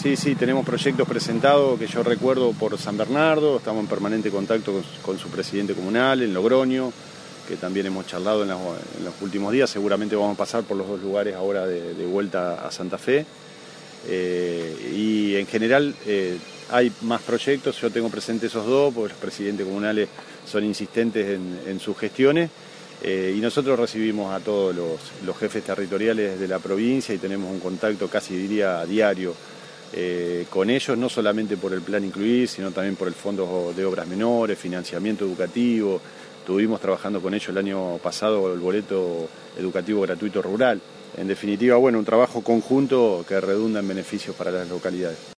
Sí, tenemos proyectos presentados que yo recuerdo por San Bernardo, estamos en permanente contacto con su presidente comunal, en Logroño, que también hemos charlado en los últimos días. Seguramente vamos a pasar por los dos lugares ahora de vuelta a Santa Fe. Y en general hay más proyectos, yo tengo presente esos dos, porque los presidentes comunales son insistentes en sus gestiones. Y nosotros recibimos a todos los jefes territoriales de la provincia y tenemos un contacto casi diría diario con ellos, no solamente por el plan Incluir, sino también por el Fondo de Obras Menores, financiamiento educativo. Estuvimos trabajando con ellos el año pasado el boleto educativo gratuito rural. En definitiva, bueno, un trabajo conjunto que redunda en beneficios para las localidades.